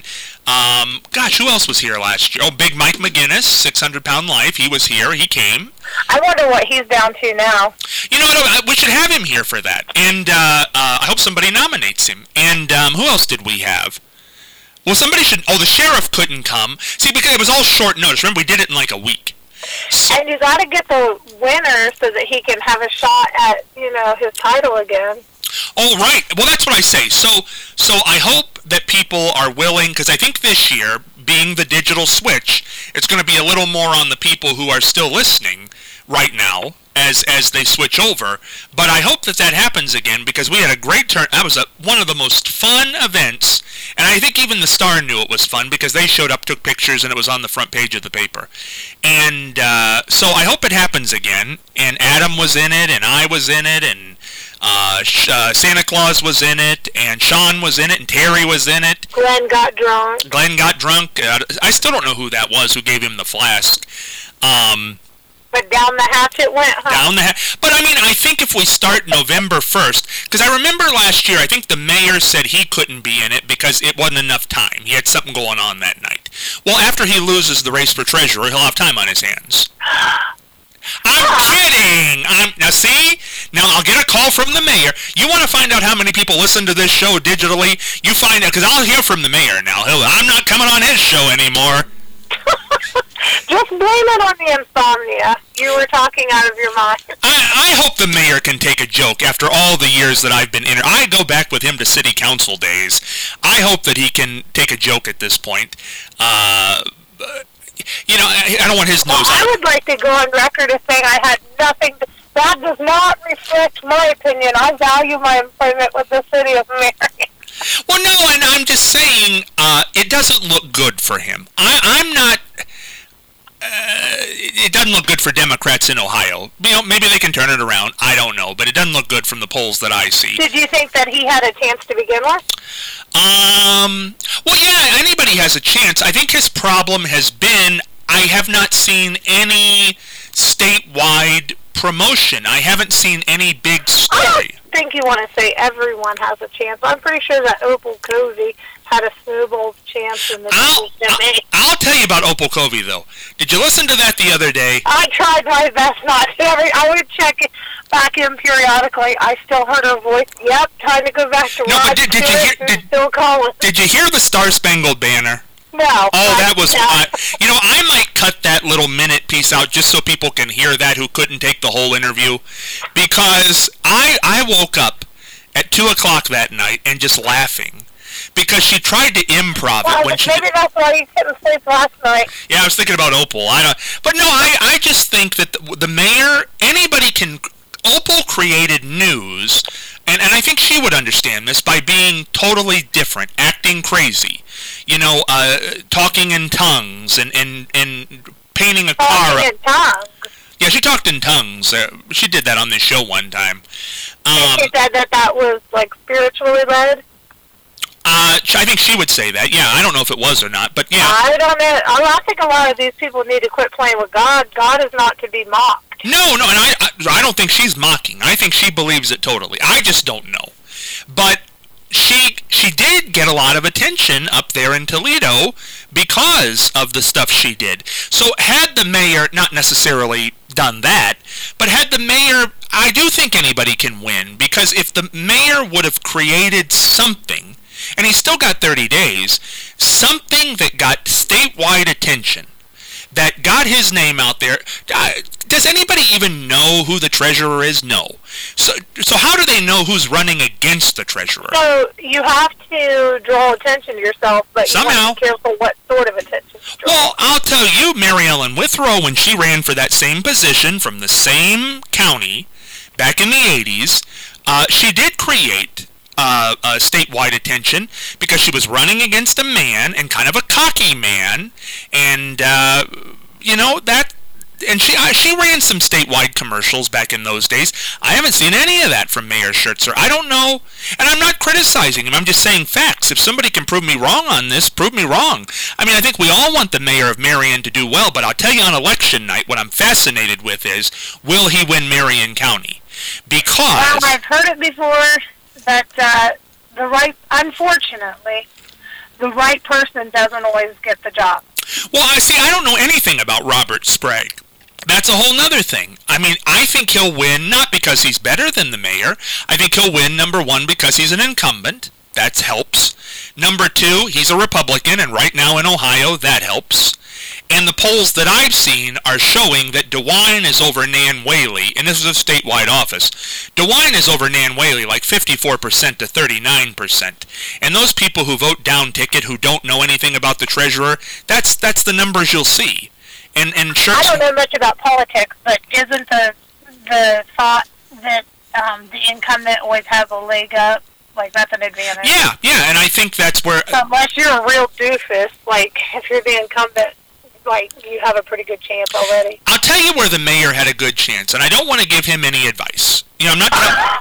[SPEAKER 2] gosh, who else was here last year? Oh, Big Mike McGinnis, 600-pound life, he was here, he came.
[SPEAKER 5] I wonder what he's down to now.
[SPEAKER 2] You know, we should have him here for that, and I hope somebody nominates him. And who else did we have? Well, somebody should, the sheriff couldn't come. See, because it was all short notice. Remember, we did it in like a week. So,
[SPEAKER 5] and you got to get the winner so that he can have a shot at, his title again.
[SPEAKER 2] Oh, right. Well, that's what I say. So I hope that people are willing, because I think this year, being the digital switch, it's going to be a little more on the people who are still listening right now as they switch over. But I hope that happens again, because we had a great turn. That was one of the most fun events, and I think even the Star knew it was fun, because they showed up, took pictures, and it was on the front page of the paper. And so I hope it happens again. And Adam was in it, and I was in it, and Santa Claus was in it, and Sean was in it, and Terry was in it.
[SPEAKER 5] Glenn got drunk.
[SPEAKER 2] I still don't know who that was who gave him the flask.
[SPEAKER 5] But down the hatch it went, huh?
[SPEAKER 2] But I mean, I think if we start November 1st, because I remember last year, I think the mayor said he couldn't be in it because it wasn't enough time. He had something going on that night. Well, after he loses the race for treasurer, he'll have time on his hands. I'm kidding. Now see? Now I'll get a call from the mayor. You want to find out how many people listen to this show digitally? You find out, because I'll hear from the mayor now. I'm not coming on his show anymore.
[SPEAKER 5] Just blame it on the insomnia. You were talking out of your mind.
[SPEAKER 2] I hope the mayor can take a joke after all the years that I've been in it. I go back with him to city council days. I hope that he can take a joke at this point. I don't want his nose out.
[SPEAKER 5] I would like to go on record as saying I had nothing to... That does not reflect my opinion. I value my employment with the city of Marion.
[SPEAKER 2] Well, no, and I'm just saying it doesn't look good for him. I'm not... it doesn't look good for Democrats in Ohio. Maybe they can turn it around. I don't know, but it doesn't look good from the polls that I see.
[SPEAKER 5] Did you think that he had a chance to begin with?
[SPEAKER 2] Well, yeah, anybody has a chance. I think his problem has been I have not seen any statewide promotion. I haven't seen any big story.
[SPEAKER 5] I don't think you want to say everyone has a chance. I'm pretty sure that Opal Covey had a snowball's chance in the
[SPEAKER 2] I'll tell you about Opal Covey, though. Did you listen to that the other day?
[SPEAKER 5] I tried my best not to. I would check it back in periodically. I still heard her voice. Yep, time to go back to Rod Stewart, still calling.
[SPEAKER 2] Did you hear the Star Spangled Banner?
[SPEAKER 5] No.
[SPEAKER 2] Oh, that was... I might cut that little minute piece voice out just so people can hear that who couldn't take the whole interview, because I woke up at 2 o'clock that night and just laughing because she tried to improv it when she.
[SPEAKER 5] Maybe that's why you couldn't sleep last night.
[SPEAKER 2] Yeah, I was thinking about Opal. But no, I just think that the mayor, anybody can. Opal created news, and I think she would understand this, by being totally different, acting crazy, talking in tongues and painting a car up.
[SPEAKER 5] In tongues.
[SPEAKER 2] Yeah, she talked in tongues. She did that on this show one time.
[SPEAKER 5] She said that was like spiritually led.
[SPEAKER 2] I think she would say that. Yeah, I don't know if it was or not, but yeah.
[SPEAKER 5] I don't know. I think a lot of these people need to quit playing with God. God is not to be mocked.
[SPEAKER 2] No, and I don't think she's mocking. I think she believes it totally. I just don't know. But she did get a lot of attention up there in Toledo because of the stuff she did. So had the mayor not necessarily done that, but had the mayor, I do think anybody can win, because if the mayor would have created something, and he's still got 30 days, something that got statewide attention, that got his name out there. Does anybody even know who the treasurer is? No. So how do they know who's running against the treasurer?
[SPEAKER 5] So you have to draw attention to yourself, but
[SPEAKER 2] somehow.
[SPEAKER 5] You want to be careful what sort of attention you draw.
[SPEAKER 2] Well, I'll tell you, Mary Ellen Withrow, when she ran for that same position from the same county back in the 80s, she did create statewide attention because she was running against a man, and kind of a cocky man, and that, and she ran some statewide commercials back in those days. I haven't seen any of that from Mayor Schertzer. I don't know, and I'm not criticizing him. I'm just saying facts. If somebody can prove me wrong on this, prove me wrong. I mean, I think we all want the mayor of Marion to do well, but I'll tell you on election night, what I'm fascinated with is, will he win Marion County? Because
[SPEAKER 5] Well, I've heard it before that unfortunately, the right person doesn't always get the job.
[SPEAKER 2] Well, I don't know anything about Robert Sprague. That's a whole nother thing. I mean, I think he'll win not because he's better than the mayor. I think he'll win, number one, because he's an incumbent. That helps. Number two, he's a Republican, and right now in Ohio, that helps. And the polls that I've seen are showing that DeWine is over Nan Whaley, and this is a statewide office. DeWine is over Nan Whaley like 54% to 39%. And those people who vote down ticket, who don't know anything about the treasurer, that's the numbers you'll see. And sure,
[SPEAKER 5] I don't know much about politics, but isn't the thought that the incumbent always has a leg up? Like, that's an advantage.
[SPEAKER 2] Yeah, and I think that's where...
[SPEAKER 5] So unless you're a real doofus, like, if you're the incumbent, like, you have a pretty good chance already.
[SPEAKER 2] I'll tell you where the mayor had a good chance, and I don't want to give him any advice. I'm not...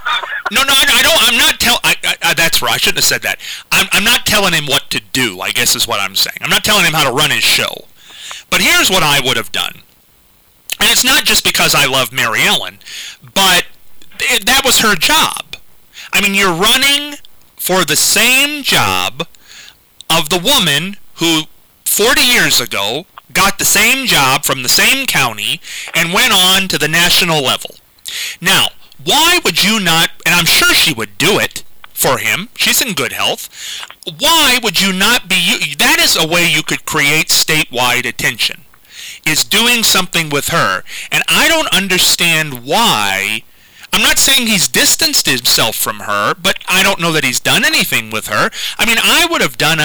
[SPEAKER 2] I'm not that's right, I shouldn't have said that. I'm not telling him what to do, I guess is what I'm saying. I'm not telling him how to run his show. But here's what I would have done. And it's not just because I love Mary Ellen, but that was her job. I mean, you're running for the same job of the woman who 40 years ago got the same job from the same county and went on to the national level. Now, why would you not, and I'm sure she would do it for him, she's in good health, why would you not be, that is a way you could create statewide attention, is doing something with her. And I don't understand why. I'm not saying he's distanced himself from her, but I don't know that he's done anything with her. I mean, I would have done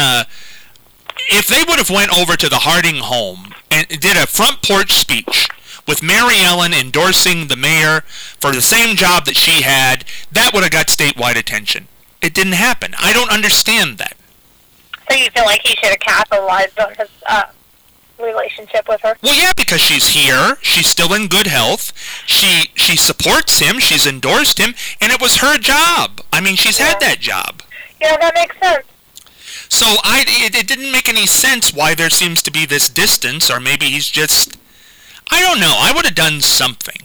[SPEAKER 2] if they would have went over to the Harding home and did a front porch speech with Mary Ellen endorsing the mayor for the same job that she had, that would have got statewide attention. It didn't happen. I don't understand that.
[SPEAKER 5] So you feel like he should have capitalized on his relationship with her?
[SPEAKER 2] Well, yeah, because she's here, she's still in good health, she supports him, she's endorsed him, and it was her job. I mean, she's had that job.
[SPEAKER 5] Yeah, that makes sense.
[SPEAKER 2] So it didn't make any sense why there seems to be this distance, or maybe he's just, I don't know, I would have done something.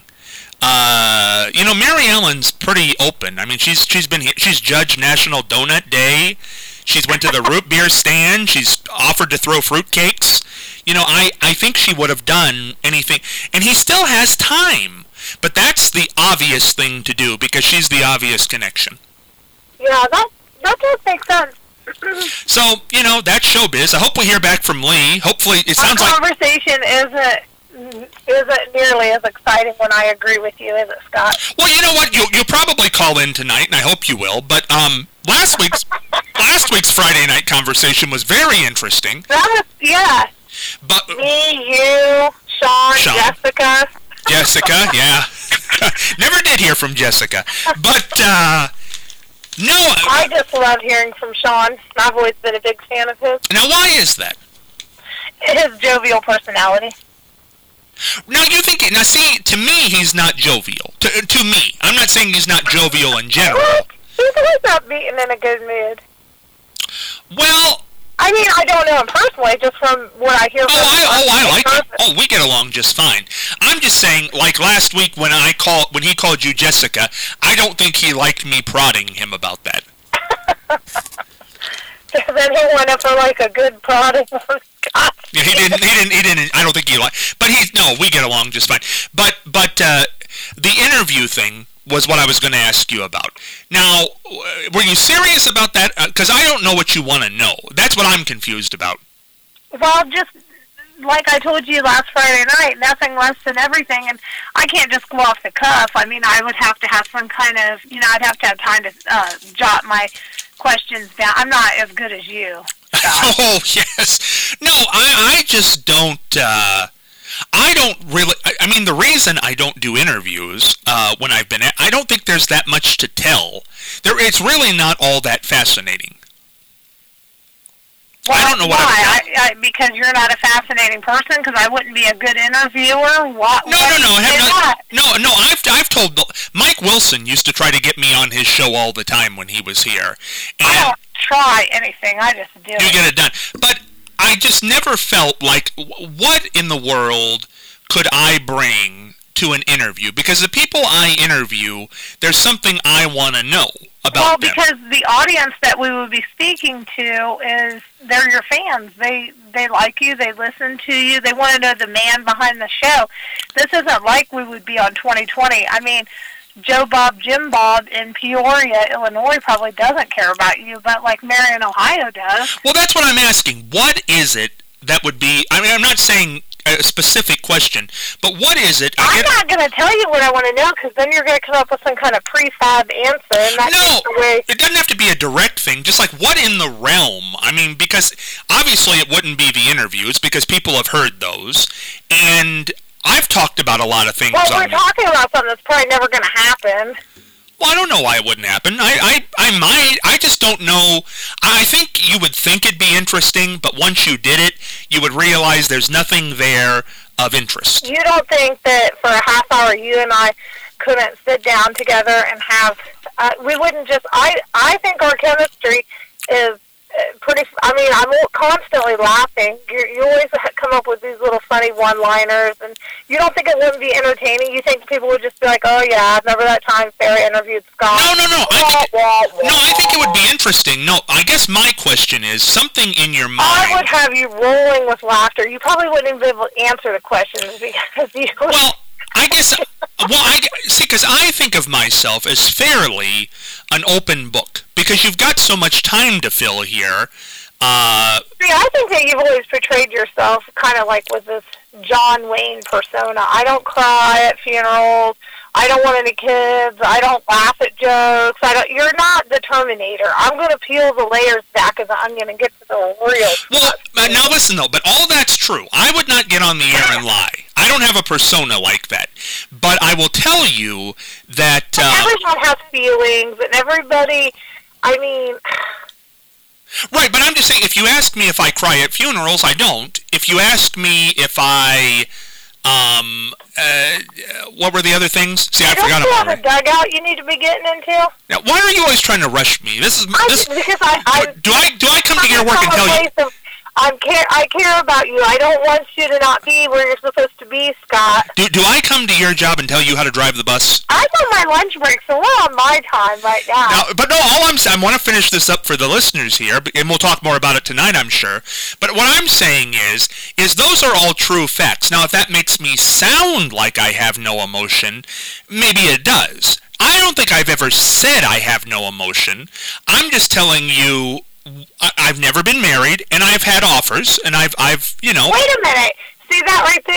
[SPEAKER 2] Mary Ellen's pretty open. I mean, she's judged National Donut Day. She's went to the root beer stand. She's offered to throw fruitcakes. I think she would have done anything. And he still has time. But that's the obvious thing to do because she's the obvious connection.
[SPEAKER 5] Yeah, that does make sense.
[SPEAKER 2] So, that's showbiz. I hope we hear back from Lee. Hopefully, it sounds
[SPEAKER 5] Our
[SPEAKER 2] like...
[SPEAKER 5] conversation isn't isn't nearly as exciting when I agree with you, is it, Scott?
[SPEAKER 2] Well, you know what? You'll probably call in tonight, and I hope you will. But last week's Friday night conversation was very interesting.
[SPEAKER 5] That was, yeah.
[SPEAKER 2] But
[SPEAKER 5] me, you, Sean, Jessica.
[SPEAKER 2] Jessica, yeah. Never did hear from Jessica. But, no.
[SPEAKER 5] I just love hearing from Sean. I've always been a big fan of his.
[SPEAKER 2] Now, why is that?
[SPEAKER 5] His jovial personality.
[SPEAKER 2] Now, see, to me, he's not jovial. To me. I'm not saying he's not jovial in general.
[SPEAKER 5] What? He's always upbeat and in a good mood.
[SPEAKER 2] Well,
[SPEAKER 5] I mean, I don't know him personally, just from what I hear from him.
[SPEAKER 2] I like him. Oh, we get along just fine. I'm just saying, like last week when he called you Jessica, I don't think he liked me prodding him about that.
[SPEAKER 5] Then he went up for like a good prodding.
[SPEAKER 2] Yeah, he didn't. I don't think he liked. But we get along just fine. But the interview thing was what I was going to ask you about. Now, were you serious about that? Because I don't know what you want to know. That's what I'm confused about.
[SPEAKER 5] Well, just like I told you last Friday night, nothing less than everything, and I can't just go off the cuff. I mean, I would have to have some kind of, I'd have to have time to jot my questions down. I'm not as good as you.
[SPEAKER 2] Oh, yes. No, I just don't, I don't really, I mean, the reason I don't do interviews when I've been, I don't think there's that much to tell. It's really not all that fascinating.
[SPEAKER 5] Well,
[SPEAKER 2] I don't know
[SPEAKER 5] why. Because you're not a fascinating person, because I wouldn't be a good interviewer? What?
[SPEAKER 2] No. I've told, Mike Wilson used to try to get me on his show all the time when he was here. And
[SPEAKER 5] I don't try anything, I just do.
[SPEAKER 2] You get it done. But I just never felt like, what in the world could I bring to an interview? Because the people I interview, there's something I want to know about them.
[SPEAKER 5] Well, because the audience that we would be speaking to they're your fans. They like you, they listen to you, they want to know the man behind the show. This isn't like we would be on 2020. I mean, Joe Bob, Jim Bob in Peoria, Illinois probably doesn't care about you, but like Marion, Ohio does.
[SPEAKER 2] Well, that's what I'm asking. What is it that would be, I mean, I'm not saying a specific question, but what is it?
[SPEAKER 5] I'm not going to tell you what I want to know, because then you're going to come up with some kind of prefab answer. And
[SPEAKER 2] it doesn't have to be a direct thing. Just like, what in the realm? I mean, because obviously it wouldn't be the interviews, because people have heard those, and I've talked about a lot of things.
[SPEAKER 5] Well, we're talking about something that's probably never going to happen.
[SPEAKER 2] Well, I don't know why it wouldn't happen. I might. I just don't know. I think you would think it'd be interesting, but once you did it, you would realize there's nothing there of interest.
[SPEAKER 5] You don't think that for a half hour you and I couldn't sit down together and have, we wouldn't just, I think our chemistry is pretty, I mean, I'm constantly laughing. You always come up with these little funny one-liners, and you don't think it wouldn't be entertaining? You think people would just be like, oh yeah, remember that time Sarah interviewed Scott?
[SPEAKER 2] No. I think it would be interesting. No, I guess my question is, something in your mind.
[SPEAKER 5] I would have you rolling with laughter. You probably wouldn't even be able to answer the questions because you would.
[SPEAKER 2] Well, I guess, see, because I think of myself as fairly an open book, because you've got so much time to fill here.
[SPEAKER 5] See, I think that you've always portrayed yourself kind of like with this John Wayne persona. I don't cry at funerals. I don't want any kids. I don't laugh at jokes. You're not the Terminator. I'm going to peel the layers back of the onion and get to the real stuff.
[SPEAKER 2] Well, now listen though, but all that's true. I would not get on the air and lie. I don't have a persona like that. But I will tell you that
[SPEAKER 5] everyone has feelings, and everybody, I mean.
[SPEAKER 2] Right, but I'm just saying, if you ask me if I cry at funerals, I don't. If you ask me if I, what were the other things? See, I forgot about it.
[SPEAKER 5] Don't you have a dugout you need to be getting into?
[SPEAKER 2] Now, why are you always trying to rush me?
[SPEAKER 5] Because
[SPEAKER 2] do I come to your work and tell you?
[SPEAKER 5] I care about you. I don't want you to not be where you're supposed to be, Scott.
[SPEAKER 2] Do I come to your job and tell you how to drive the bus?
[SPEAKER 5] I'm on my lunch break, so we're on my time right now.
[SPEAKER 2] All I'm saying, I want to finish this up for the listeners here, and we'll talk more about it tonight, I'm sure. But what I'm saying is those are all true facts. Now, if that makes me sound like I have no emotion, maybe it does. I don't think I've ever said I have no emotion. I'm just telling you, I've never been married, and I've had offers, and I've
[SPEAKER 5] Wait a minute. See that right there?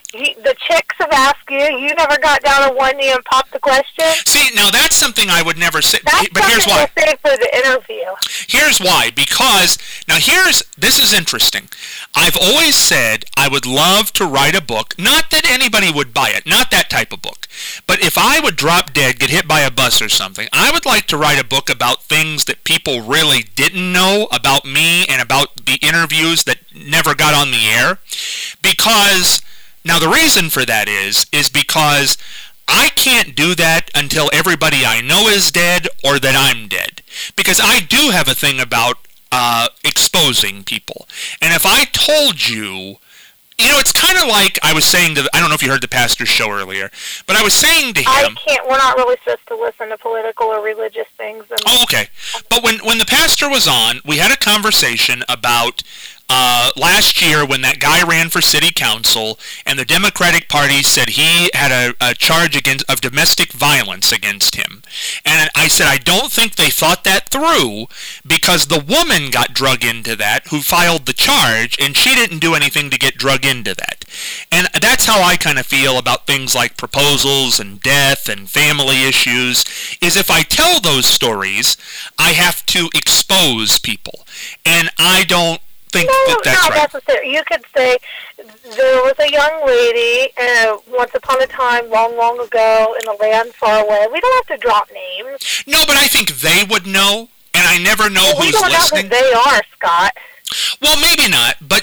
[SPEAKER 5] The chicks have asked you. You never got down on one knee and popped the question.
[SPEAKER 2] See, now that's something I would never say.
[SPEAKER 5] That's
[SPEAKER 2] but here's why.
[SPEAKER 5] something we'll save for the interview.
[SPEAKER 2] Here's why. Because now this is interesting. I've always said I would love to write a book. Not that anybody would buy it. Not that type of book. But if I would drop dead, get hit by a bus or something, I would like to write a book about things that people really didn't know about me and about the interviews that never got on the air. Because now the reason for that is because I can't do that until everybody I know is dead or that I'm dead. Because I do have a thing about exposing people. And if I told you, it's kind of like I was saying I don't know if you heard the pastor's show earlier, but I was saying to him...
[SPEAKER 5] I can't, we're not really supposed to listen to political or religious things.
[SPEAKER 2] Oh, okay. But when the pastor was on, we had a conversation about last year when that guy ran for city council and the Democratic Party said he had a charge of domestic violence against him. And I said, I don't think they thought that through because the woman got drug into that who filed the charge and she didn't do anything to get drug into that. And that's how I kind of feel about things like proposals and death and family issues, is if I tell those stories, I have to expose people. And I don't think that's right.
[SPEAKER 5] Necessarily. You could say there was a young lady once upon a time, long, long ago, in a land far away. We don't have to drop names.
[SPEAKER 2] No, but I think they would know, and I never know who's listening.
[SPEAKER 5] We don't know who they are, Scott.
[SPEAKER 2] Well, maybe not, but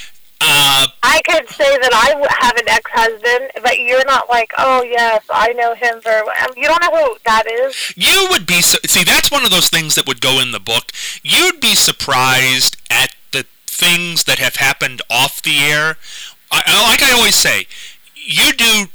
[SPEAKER 5] I could say that I have an ex-husband, but you're not like, oh, yes, I know him very well. You don't know who that is?
[SPEAKER 2] You would be... See, that's one of those things that would go in the book. You'd be surprised at the things that have happened off the air. Like I always say, you do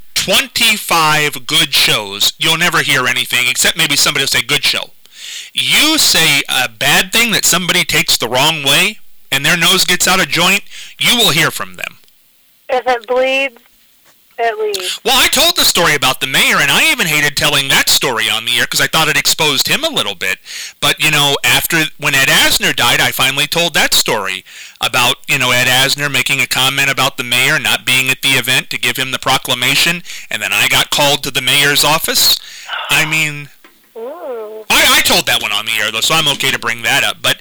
[SPEAKER 2] 25 good shows, you'll never hear anything, except maybe somebody will say, good show. You say a bad thing that somebody takes the wrong way, and their nose gets out of joint, you will hear from them.
[SPEAKER 5] If it bleeds, it leaves.
[SPEAKER 2] Well, I told the story about the mayor, and I even hated telling that story on the air because I thought it exposed him a little bit. But, when Ed Asner died, I finally told that story about, Ed Asner making a comment about the mayor not being at the event to give him the proclamation, and then I got called to the mayor's office. I mean, I told that one on the air, though, so I'm okay to bring that up. But,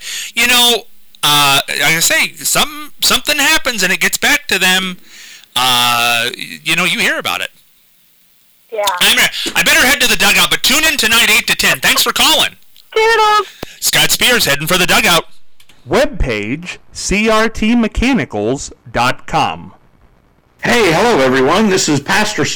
[SPEAKER 2] like I say, something happens and it gets back to them. You hear about it.
[SPEAKER 5] Yeah.
[SPEAKER 2] I better head to the dugout, but tune in tonight 8 to 10. Thanks for calling.
[SPEAKER 5] Toodles.
[SPEAKER 2] Scott Spears heading for the dugout.
[SPEAKER 6] Webpage crtmechanicals.com.
[SPEAKER 7] Hey, hello everyone. This is Pastor